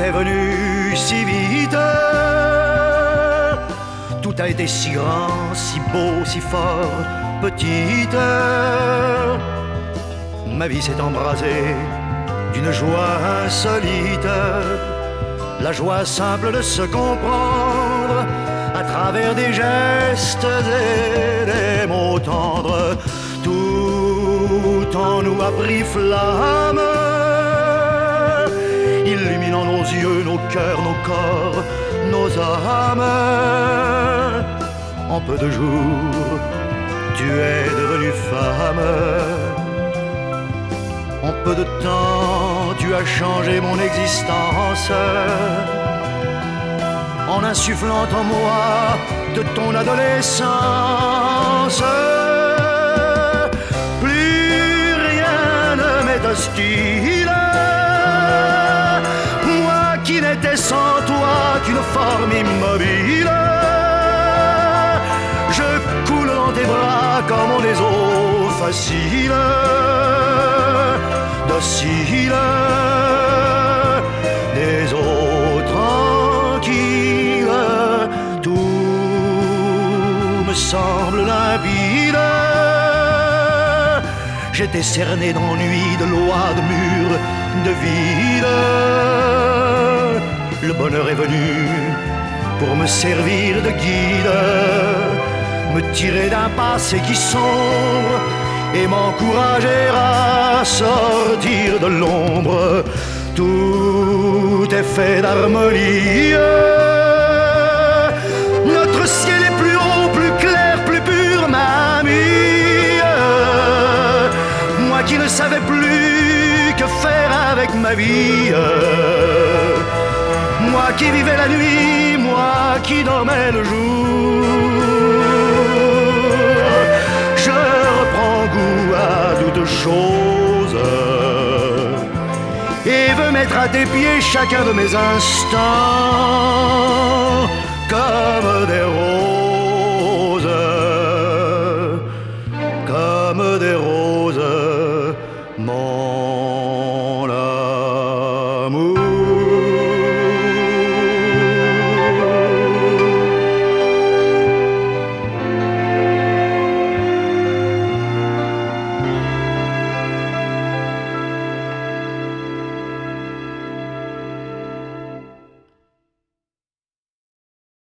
est venu si vite. Tout a été si grand, si beau, si fort, petite. Ma vie s'est embrasée d'une joie insolite, la joie simple de se comprendre à travers des gestes et des mots tendres. Tout en nous a pris flamme, illuminant nos yeux, nos cœurs, nos corps, nos âmes. En peu de jours, tu es devenue femme. En peu de temps, tu as changé mon existence, en insufflant en moi de ton adolescence. Plus rien ne m'est hostile, moi qui n'étais sans toi qu'une forme immobile. Je coule dans tes bras comme en des eaux faciles, docile, des eaux tranquilles. Tout me semble limpide. J'étais cerné d'ennui, de lois, de murs, de vide. Le bonheur est venu pour me servir de guide, me tirer d'un passé qui sombre et m'encourager à sortir de l'ombre. Tout est fait d'harmonie. Notre ciel est plus haut, plus clair, plus pur, mamie. Moi qui ne savais plus que faire avec ma vie, moi qui vivais la nuit, moi qui dormais le jour, je reprends goût à toutes choses et veux mettre à tes pieds chacun de mes instants comme des roses, comme des roses, mon amour.